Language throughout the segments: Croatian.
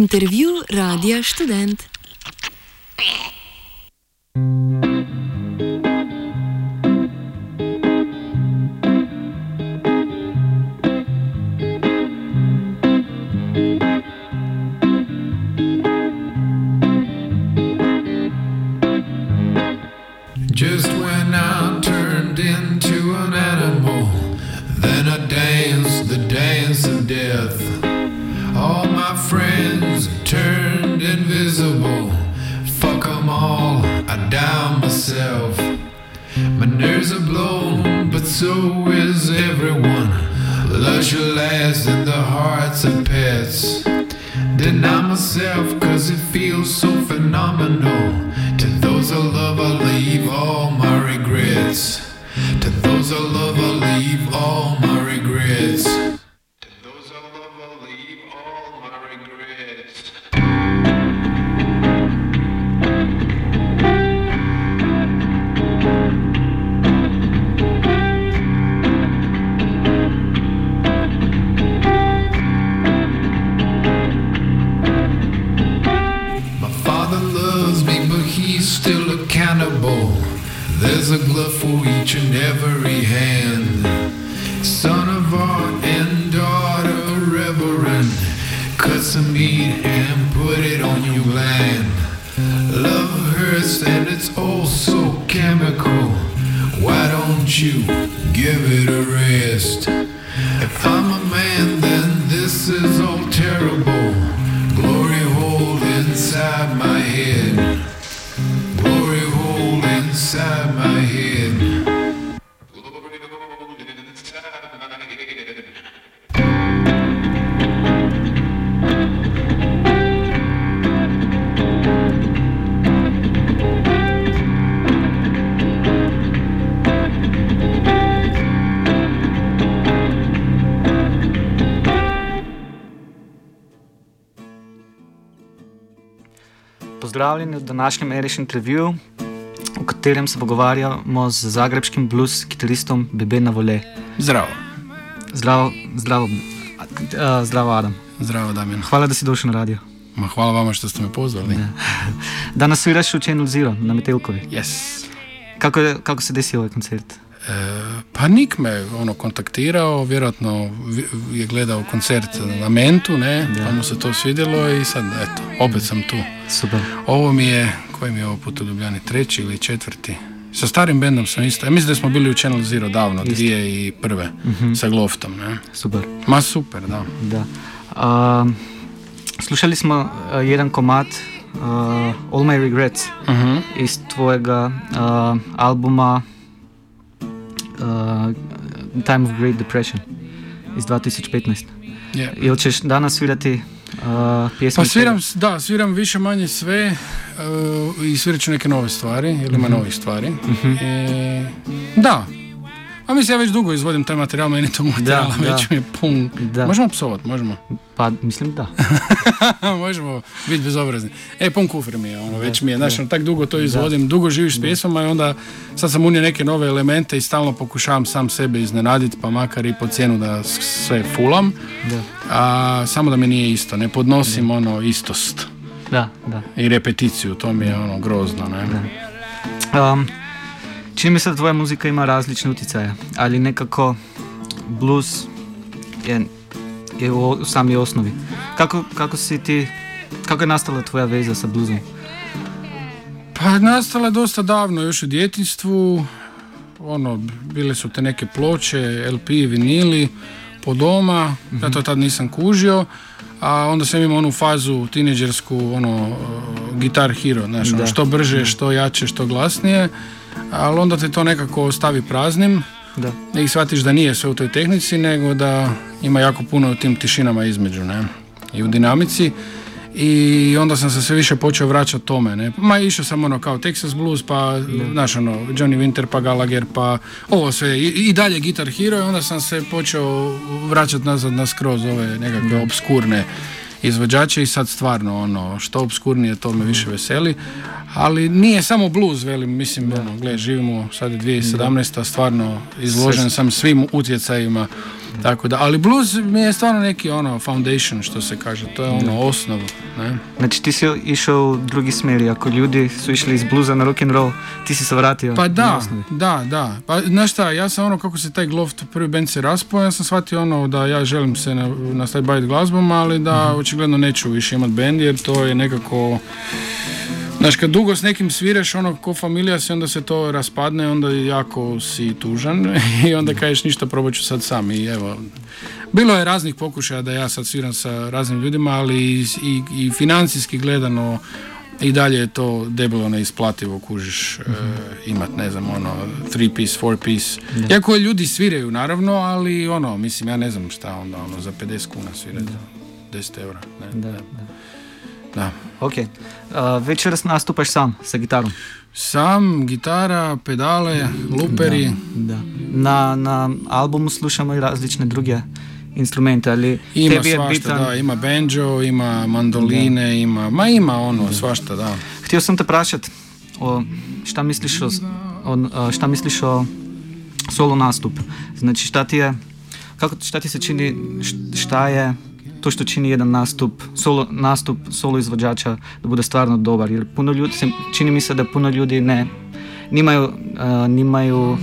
Intervju Radia Študent. Just when I turned into an animal, then I danced the dance of death. All my friends turned invisible. Fuck 'em all, I down myself. My nerves are blown, but so is everyone. Lush lasts in the hearts of pets. Deny myself cause it feels so phenomenal. To those I love I leave all my regrets. To those I love I leave all my regrets. To those I love I leave all my regrets. Still a cannibal. There's a glove for each and every hand. Son of art and daughter of reverend. Cut some meat and put it on your land. Love hurts and it's all so chemical. Why don't you give it a rest? If I'm a man then this is all terrible. Glory hole inside my head. Glory hole inside my head. Glory hole inside my head. Pozdravljeni v današnjem Eriš intervju, v katerem se pogovarjamo z zagrebškim blues kitaristom Bebe Navole. Zdravo. Zdravo Adam. Zdravo Damjan. Hvala da si došel na radio. Hvala vama što ste me pozvali. Danas sviraš u Channel Zero na Metelkovi. Yes. Kako se desio ovaj koncert? Pa Nik me kontaktirao, vjerojatno je gledao koncert na Mentu, ne? Pa mu se to svidjelo i sad, eto, opet sam tu. Super. Ovo mi je, koji mi je ovo put u Ljubljani, 3. ili 4. Sa starim bendom sam isto, ja mislim da smo bili u Channel Zero davno, 2001. Sa Gloftom, ne? Super. Ma super, da. Slušali smo jedan komad All My Regrets iz tvojega albuma Time of Great Depression iz 2015. Yeah. Ili ćeš danas svirati pjesme? Pa sviram više manje sve i svirat ću neke nove stvari, jer ima novih stvari. Da. A mislim, ja već dugo izvodim taj materijal, meni tog materijala već mi je pun. Da. Možemo psovat, možemo? Pa, mislim da. Možemo biti bezobrazni. Pun kufr mi je, već mi je, znaš, tak dugo to izvodim, dugo živiš s pjesmama i onda sad sam unio neke nove elemente i stalno pokušavam sam sebe iznenaditi, pa makar i po cijenu da sve fulam. Da. Samo da mi nije isto, ne podnosim istost. Da. I repeticiju, to mi je grozno, ne? Da. Čini mi se da tvoja muzika ima različne utjecaje, ali nekako blues je u sami osnovi. Kako je nastala tvoja veza sa bluesom? Pa nastala je dosta davno, još u djetinjstvu. Bile su te neke ploče, LP, vinili po doma, ja to tad nisam kužio. A onda sam imao onu fazu tineđersku, Guitar Hero, znaš, što brže, što jače, što glasnije. Ali onda te to nekako ostavi praznim i shvatiš da nije sve u toj tehnici, nego da ima jako puno u tim tišinama između, ne? I u dinamici. I onda sam se sve više počeo vraćati tome, ne? Išao sam kao Texas Blues, pa znaš, Johnny Winter, pa Gallagher, pa ovo sve i dalje Guitar Hero, i onda sam se počeo vraćati nazad na skroz ove nekakve obskurne izvođače i sad stvarno što obskurnije to me više veseli. Ali nije samo blues, velim, mislim, živimo sad je 2017. Stvarno izložen sam svim utjecajima Tako da, ali blues mi je stvarno neki ono foundation, što se kaže, to je ono osnov, ne? Znači ti si išao u drugi smjer, ako ljudi su išli iz bluza na rock'n'roll, ti si se vratio pa na osnovi. Da. Pa znaš šta, ja sam ono, kako se taj Gloft prvi band se raspao, ja sam shvatio ono da ja želim se nastaviti baviti glazbom, ali da očigledno neću više imati band, jer to je nekako... Znaš, kad dugo s nekim sviraš, ono, ko familija si, onda se to raspadne, onda jako si tužan i onda kažeš ništa, probat ću sad sam. I evo, bilo je raznih pokušaja da ja sad sviram sa raznim ljudima, ali i financijski gledano i dalje je to debelo neisplativo, kužiš, imat, ne znam, ono, 3-piece, 4-piece. Iako ljudi sviraju, naravno, ali ono, mislim, ja ne znam šta onda, ono, za 50 kuna svirati, 10 eura. Ne. Da. Ok. Večeras nastupaš sam sa gitarom? Sam, gitara, pedale, luperi. Da. Na albumu slušamo i različne druge instrumente, ali ima tebi je svašta, bitan... da, ima banjo, ima mandoline, ima ono, svašta, da. Htio sam te prašati, šta misliš o solo nastup? Znači, šta ti se čini, šta je to što čini jedan nastup solo izvođača da bude stvarno dobar, jer čini mi se da puno ljudi nimaju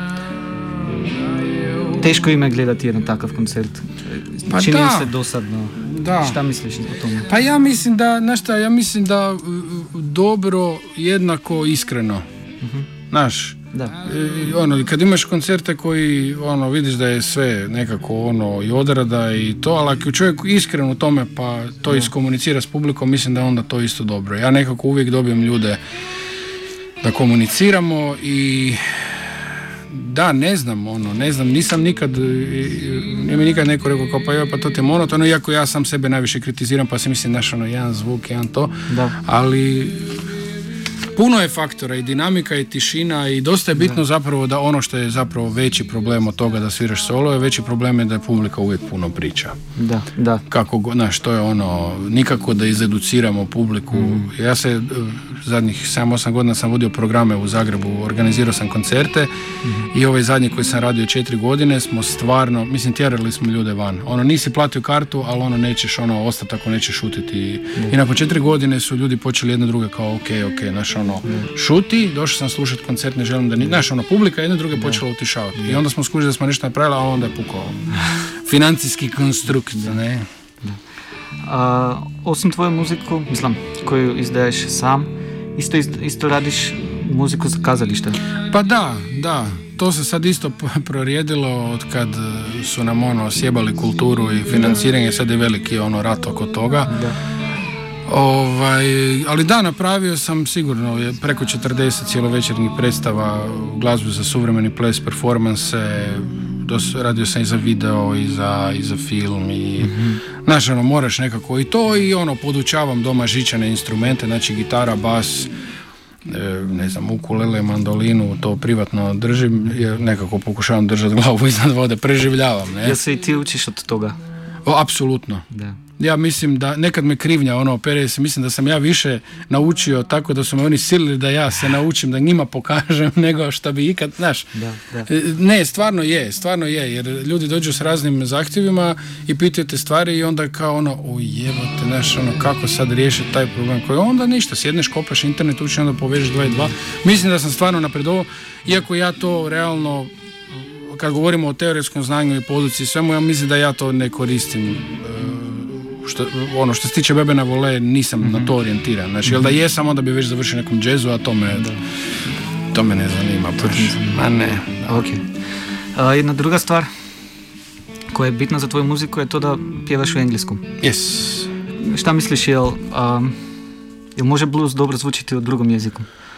teško im je gledati jedan takav koncert. Pa čini da. mi se dosadno. Da. Šta misliš o tome? Pa ja mislim da dobro jednako iskreno. Znaš, da. Kad imaš koncerte koji vidiš da je sve nekako i odrada i to, ali ako čovjek iskren u tome pa to iskomunicira s publikom, mislim da je onda to isto dobro. Ja nekako uvijek dobijem ljude da komuniciramo i da, ne znam, nisam nikad, nije mi nikad neko rekao kao pa to ti je monotono, iako ja sam sebe najviše kritiziram pa si mislim jedan zvuk, jedan to, ali puno je faktora i dinamika i tišina i dosta je bitno zapravo da ono što je zapravo veći problem od toga da sviraš solo je veći problem je da je publika uvijek puno priča. Da. Kako, to je nikako da izeduciramo publiku. Ja se zadnjih 7-8 godina sam vodio programe u Zagrebu, organizirao sam koncerte i ovaj zadnji koji sam radio 4 godine smo stvarno, tjerali smo ljude van. Nisi platio kartu, ali nećeš ostati ako nećeš šutiti. I nakon 4 godine su ljudi počeli jedne druge kao ok, šuti, došao sam slušati koncert, ne želim da publika jedne druge počela utišavati. I onda smo skužili da smo nešto napravili, a onda je pukao financijski konstrukt, ne? Osim tvoju muziku, koju izdaješ sam, isto radiš muziku za kazalište? Pa da, to se sad isto prorijedilo od kad su nam sjebali kulturu i financiranje, sad je veliki rat oko toga. Ali da, napravio sam sigurno preko 40 cjelovečernjih predstava, glazbu za suvremeni ples, performanse, radio sam i za video i za film i moraš nekako i to i podučavam doma žičane instrumente, znači gitara, bas, ukulele, mandolinu, to privatno držim jer nekako pokušavam držati glavu iznad vode, preživljavam. Jel se i ti učiš od toga? Apsolutno. Da. Ja mislim da nekad me krivnja opere se, mislim da sam ja više naučio tako da su me oni silili da ja se naučim, da njima pokažem nego što bi ikad, znaš. Da. Ne, stvarno je, jer ljudi dođu s raznim zahtjevima i pitaju te stvari i onda kao jebote, znaš, kako sad riješiti taj problem, koji onda ništa, sjedneš, kopaš internet, uči, onda povežeš 2 i 2. Mislim da sam stvarno napredovao, iako ja to realno, kad govorimo o teoretskom znanju i poduci svemu, ja mislim da ja to ne koristim. Što se tiče Bebe na vole, nisam na to orijentiran. Znači, jel da jesam, onda bi već završio nekom džezu, a to me ne zanima. Ma ne. Okay. Jedna druga stvar koja je bitna za tvoju muziku je to da pjevaš u engleskom. Yes. Šta misliš, jel može blues dobro zvučiti u drugom jeziku?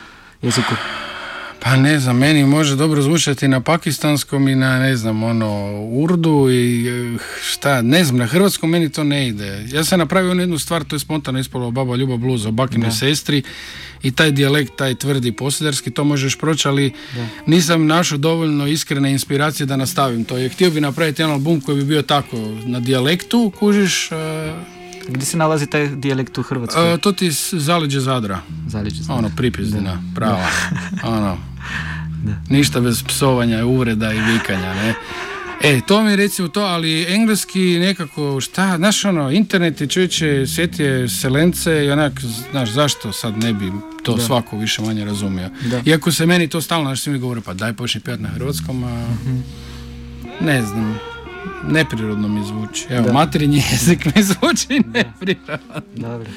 Pa ne znam, meni može dobro zvučati na pakistanskom i na, urdu i na hrvatskom meni to ne ide. Ja sam napravio jednu stvar, to je spontano ispalo Baba Ljuba blues o bakinoj sestri i taj dijalekt, taj tvrdi posjedarski, to možeš proći, ali nisam našao dovoljno iskrene inspiracije da nastavim to. Htio bi napraviti jedan album koji bi bio tako na dijalektu, kužiš. Gdje se nalazi taj dijalekt u Hrvatskoj? To ti zaleđe Zadra. Pripizdina, prava. Ništa bez psovanja, uvreda i vikanja, ne. To mi je recimo to, ali engleski nekako, znaš internet je čovječe, svijet je selence i onak, znaš, zašto sad ne bi to svako više manje razumio. Da. Iako se meni to stalno, znaš, svi mi govore, pa daj počni pjevati na hrvatskom, a ne znam, neprirodno mi zvuči. Evo, materinji jezik mi zvuči neprirodno. Dobro.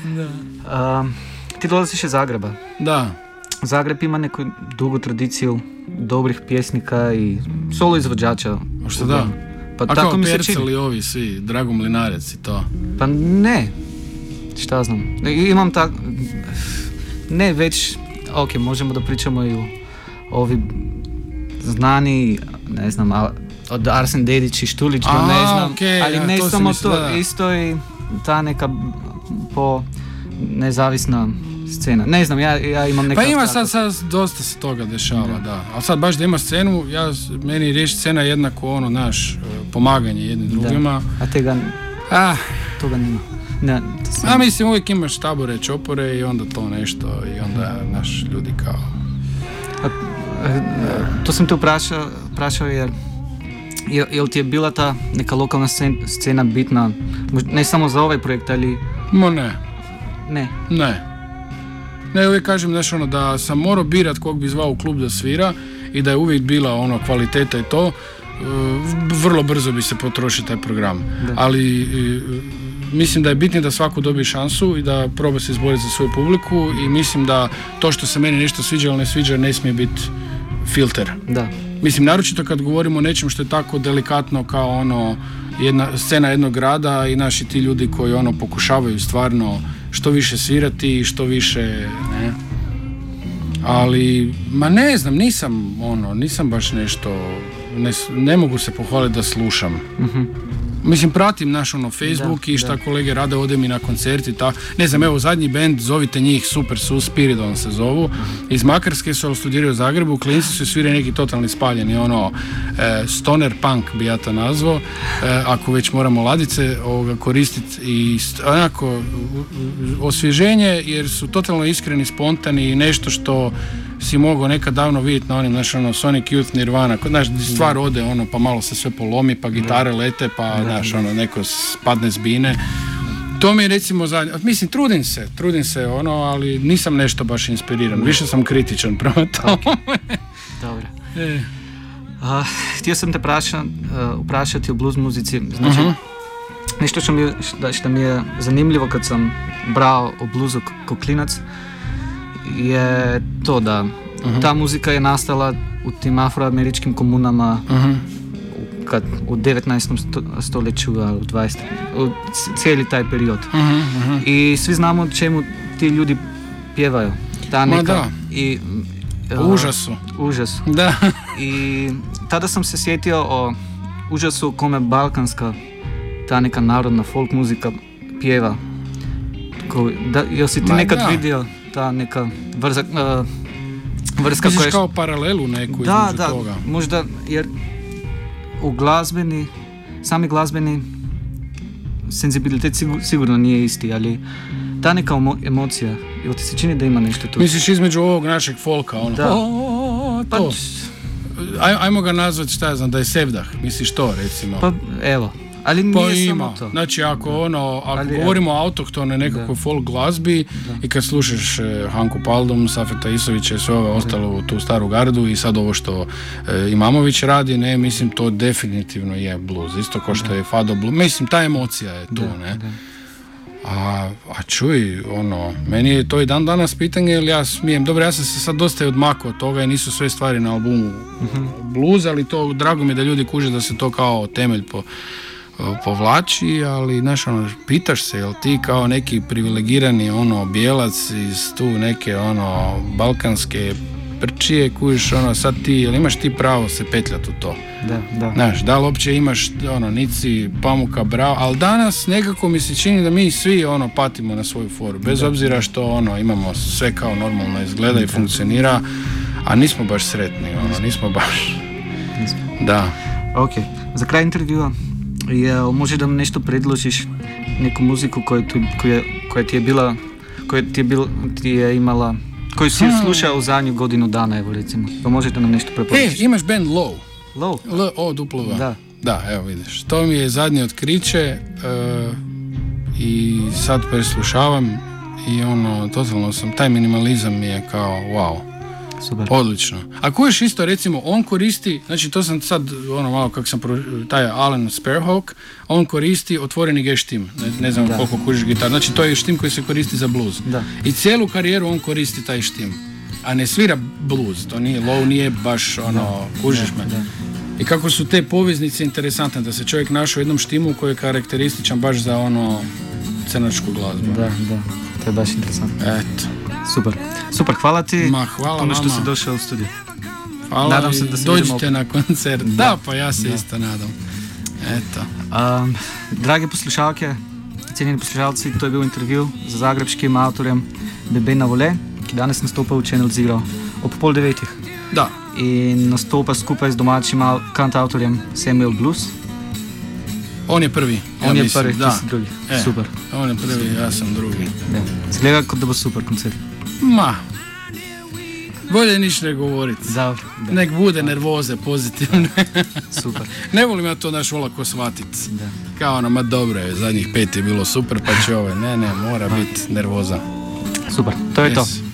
Ti dolaziš iz Zagreba. Da. Zagreb ima neku dugu tradiciju dobrih pjesnika i solo izvođača. Što da? Pa a tako kao mi se Percel čini. i ovi svi, Drago Mlinarec i to? Pa ne, šta znam. Imam tak... Ne, već, ok, možemo da pričamo i o ovi znani, ne znam, od Arsen Dedić i Štulić, ne znam, okay, ali ne to samo to, isto i ta neka po nezavisna scena. Ne znam, ja imam neka... Pa ima sad dosta se toga dešava, da. Ali sad baš da ima scenu, meni riješi scena jednako naš pomaganje jednim drugima. A toga nema. Ne, mislim, uvijek imaš tabore, čopore i onda to nešto i onda naš ljudi kao... To sam te prašao jer jel ti je bila ta neka lokalna scena bitna, ne samo za ovaj projekt, ali... Ne, uvijek kažem nešto da sam morao birat kog bi zvao u klub da svira i da je uvijek bila kvaliteta i to, vrlo brzo bi se potrošio taj program. Da. Ali mislim da je bitno da svako dobije šansu i da proba se izboriti za svoju publiku i mislim da to što se meni nešto sviđa ili ne sviđa ne smije biti filter. Da. Mislim, naročito kad govorimo o nečem što je tako delikatno kao jedna scena jednog grada i naši ti ljudi koji pokušavaju stvarno što više svirati i što više, ne. Ali, ne znam, nisam baš nešto, ne mogu se pohvaliti da slušam. Uh-huh. Mislim, pratim naš Facebook i šta kolege rade, ode mi na koncerti, ne znam, evo, zadnji band, zovite njih, Super Sus, Spiridon se zovu, iz Makarske su studiraju u Zagrebu, klinci su sviraju neki totalni spaljeni, stoner punk bi ja to nazvao, ako već moramo ladice koristiti i onako osvježenje, jer su totalno iskreni, spontani i nešto što si mogao nekad davno vidjeti na onim, Sonic Youth, Nirvana, stvar ode, pa malo se sve polomi, pa gitare lete, pa, neko spadne s bine. To mi je, recimo, mislim, trudim se, ali nisam nešto baš inspiriran, više sam kritičan prema tome. Dobro. Htio sam te uprašati o blues muzici, znači, nešto što mi je zanimljivo kad sam brao o bluesu kao klinac, je to da ta muzika je nastala u tim afroameričkim komunama u 19. stoljeću, u 20. cijeli taj period. I svi znamo čemu ti ljudi pjevaju. Ta neka... I, užasu. Da. I tada sam se sjetio o užasu kome balkanska, ta neka narodna folk muzika pjeva. Jel si ti nekad vidio ta neka vrsta koja je... Misliš kao paralelu neku između toga? Da, možda, jer u sami glazbeni senzibilitet sigurno nije isti, ali ta neka emocija, jel ti se čini da ima nešto tu? Misliš između ovog našeg folka, to? Ajmo ga nazvati, šta ja znam, da je sevdah, misliš to, recimo? Pa, evo. Ali nije samo to. Znači, ako govorimo o autohtone nekakvoj folk glazbi i kad slušaš Hanku Paldum, Safeta Isovića i sve ove ostalo tu staru gardu i sad ovo što Imamović radi, ne, mislim, to definitivno je blues. Isto kao što je Fado blues. Mislim, ta emocija je tu, ne. Da. A čuj, meni je to i dan danas pitanje, jer ja smijem, dobro, ja sam se sad dosta odmakao od toga i nisu sve stvari na albumu blues, ali to, drago mi je da ljudi kuže da se to kao temelj povlači, ali znaš, pitaš se, jel ti kao neki privilegirani bijelac iz tu neke balkanske prčije, kužiš, sad ti, jel imaš ti pravo se petljati u to? Da. Znaš, da li uopće imaš nici pamuka bravo, ali danas nekako mi se čini da mi svi patimo na svoju foru, bez obzira što imamo sve kao normalno izgleda i funkcionira, a nismo baš sretni, nismo baš. Da. Ok, za kraj intervjua, može da mi nešto predložiš, neku muziku koja ti je imala, koju si slušao u zadnju godinu dana, evo recimo, pa možete nam nešto preporučiti. Imaš band Low. Low. L-O duplo V. Da. Da, evo vidiš. To mi je zadnje otkriće i sad preslušavam i totalno sam, taj minimalizam mi je kao wow. Super. Odlično. A kojiš isto, recimo, on koristi, znači to sam sad, malo kako sam, taj Alan Sparhawk, on koristi otvoreni G štim. Ne znam koliko kužiš gitar. Znači to je štim koji se koristi za blues. Da. I cijelu karijeru on koristi taj štim. A ne svira blues, to nije, low nije baš kužiš me. Da. I kako su te poveznice interesantne, da se čovjek našao u jednom štimu koji je karakterističan baš za crnačku glazbu. Da, to je baš interesantno. Eto. Super, hvala ti. Hvala puno što vama. si došao u studiju. Hvala. Nadam se da se dođite na koncert. Da, pa ja se isto nadam. Eto. Drage poslušalke, cenjeni poslušalci, to je bil intervju z zagrebškim avtorjem Bebe Vole, ki danes nastopa v Channel Zero ob 8:30. Da. In nastopa skupaj z domačim kantautorjem Samuel Blues. On je prvi. On je prvi, ti si drugi. Super. On je prvi, ja sam drugi. Zgleda kot da bo super koncert. Bolje niš ne govoriti. Nek bude nervoze pozitivne. Super. Ne volim ja to olako shvatiti. Kao dobro je, zadnjih 5 je bilo super, pa će ne, mora biti nervoza. Super, to je to.